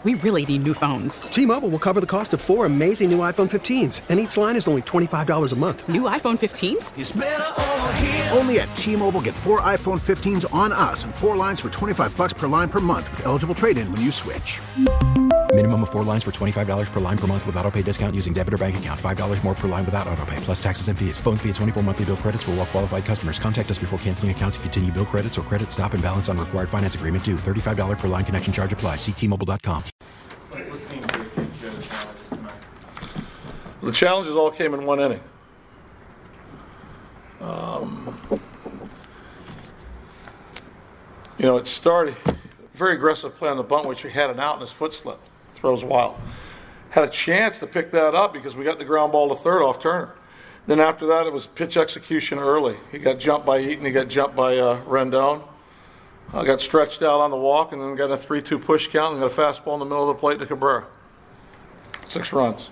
We really need new phones. T-Mobile will cover the cost of 4 amazing new iPhone 15s, and each line is only $25 a month. New iPhone 15s? It's better over here. Only at T-Mobile, get 4 iPhone 15s on us and 4 lines for $25 per line per month with eligible trade-in when you switch. Minimum of 4 lines for $25 per line per month with autopay discount using debit or bank account. $5 more per line without autopay, plus taxes and fees. Phone fee at 24 monthly bill credits for well-qualified customers. Contact us before canceling account to continue bill credits or credit stop and balance on required finance agreement due. $35 per line connection charge applies. See T-Mobile.com. The challenges all came in one inning. It started very aggressive play on the bunt, which he had an out and his foot slipped. Throws wild. Had a chance to pick that up because we got the ground ball to third off Turner. Then after that, it was pitch execution early. He got jumped by Eaton. He got jumped by Rendon. Got stretched out on the walk and then got a 3-2 push count and got a fastball in the middle of the plate to Cabrera. 6 runs.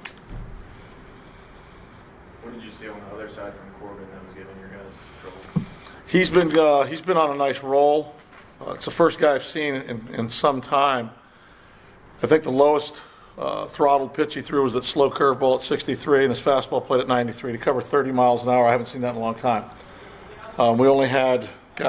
What did you see on the other side from Corbin that was giving your guys trouble? He's been on a nice roll. It's the first guy I've seen in some time. I think the lowest throttled pitch he threw was that slow curveball at 63 and his fastball played at 93 to cover 30 miles an hour. I haven't seen that in a long time. We only had,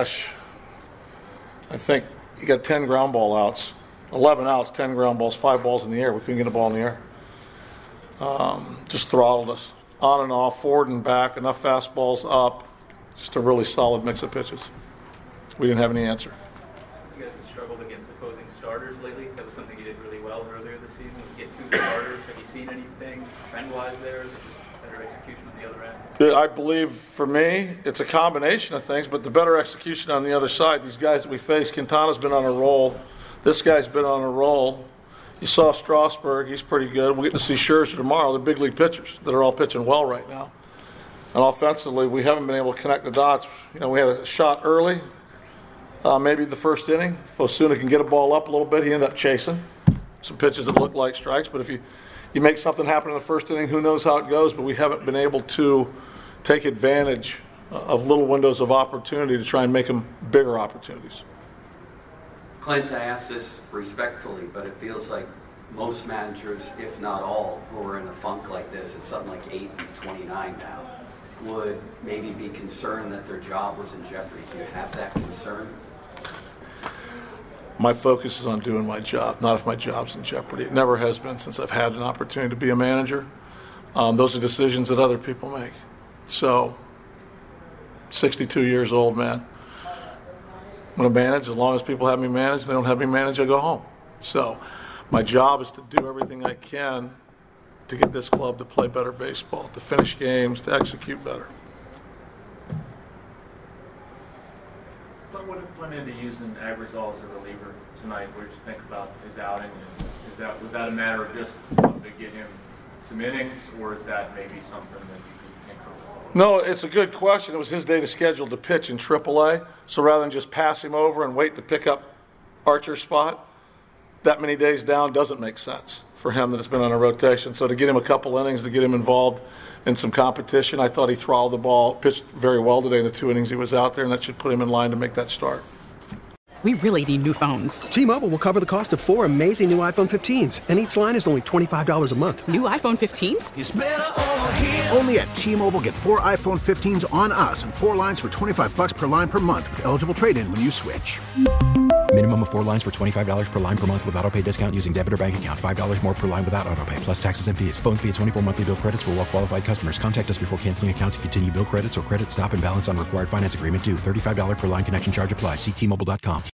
I think he got 10 ground ball outs, 11 outs, 10 ground balls, 5 balls in the air. We couldn't get a ball in the air. Just throttled us on and off, forward and back, enough fastballs up. Just a really solid mix of pitches. We didn't have any answer. You guys have struggled against opposing starters lately. That was something you did really well earlier this season, was get to the starters. Have you seen anything trend-wise there? Is it just better execution on the other end? I believe, for me, it's a combination of things, but the better execution on the other side. These guys that we face, Quintana's been on a roll. This guy's been on a roll. You saw Strasburg. He's pretty good. We'll get to see Scherzer tomorrow. They're big league pitchers that are all pitching well right now. And offensively, we haven't been able to connect the dots. We had a shot early, maybe the first inning. If Osuna can get a ball up a little bit, he ended up chasing some pitches that look like strikes. But if you make something happen in the first inning, who knows how it goes. But we haven't been able to take advantage of little windows of opportunity to try and make them bigger opportunities. Clint, I ask this respectfully, but it feels like most managers, if not all, who are in a funk like this at something like 8-29 now, would maybe be concerned that their job was in jeopardy. Do you have that concern? My focus is on doing my job, not if my job's in jeopardy. It never has been since I've had an opportunity to be a manager. Those are decisions that other people make. So, 62 years old, man. I'm going to manage. As long as people have me manage, if they don't have me manage, I go home. So, my job is to do everything I can to get this club to play better baseball, to finish games, to execute better. What went into using Agrizal as a reliever tonight? What did you think about his outing? Was that a matter of just wanting to get him some innings, or is that maybe something that you could tinker with? No, it's a good question. It was his day to schedule to pitch in AAA, so rather than just pass him over and wait to pick up Archer's spot, that many days down doesn't make sense for him that has been on a rotation. So to get him a couple innings, to get him involved in some competition, I thought he throttled the ball, pitched very well today in the 2 innings he was out there, and that should put him in line to make that start. We really need new phones. T-Mobile will cover the cost of 4 amazing new iPhone 15s, and each line is only $25 a month. New iPhone 15s? It's better over here. Only at T-Mobile, get 4 iPhone 15s on us and 4 lines for $25 per line per month with eligible trade-in when you switch. Minimum of 4 lines for $25 per line per month with autopay discount using debit or bank account. $5 more per line without autopay, plus taxes and fees. Phone fee at 24 monthly bill credits for well-qualified customers. Contact us before canceling account to continue bill credits or credit stop and balance on required finance agreement due. $35 per line connection charge applies. See T-Mobile.com.